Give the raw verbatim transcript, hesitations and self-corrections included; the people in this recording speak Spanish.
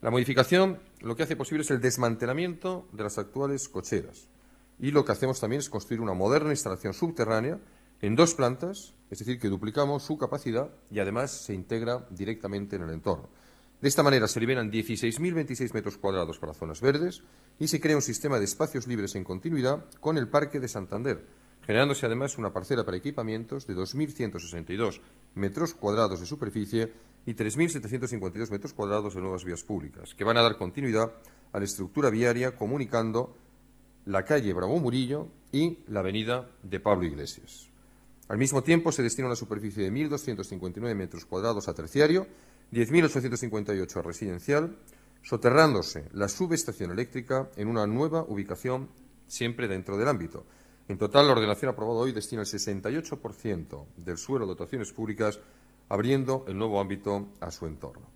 La modificación lo que hace posible es el desmantelamiento de las actuales cocheras y lo que hacemos también es construir una moderna instalación subterránea en dos plantas, es decir, que duplicamos su capacidad y además se integra directamente en el entorno. De esta manera se liberan dieciséis mil veintiséis metros cuadrados para zonas verdes y se crea un sistema de espacios libres en continuidad con el Parque de Santander, generándose además una parcela para equipamientos de dos mil ciento sesenta y dos metros cuadrados de superficie y tres mil setecientos cincuenta y dos metros cuadrados de nuevas vías públicas, que van a dar continuidad a la estructura viaria comunicando la calle Bravo Murillo y la avenida de Pablo Iglesias. Al mismo tiempo, se destina una superficie de mil doscientos cincuenta y nueve metros cuadrados a terciario, diez mil ochocientos cincuenta y ocho a residencial, soterrándose la subestación eléctrica en una nueva ubicación siempre dentro del ámbito. En total, la ordenación aprobada hoy destina el sesenta y ocho por ciento del suelo a dotaciones públicas, abriendo el nuevo ámbito a su entorno.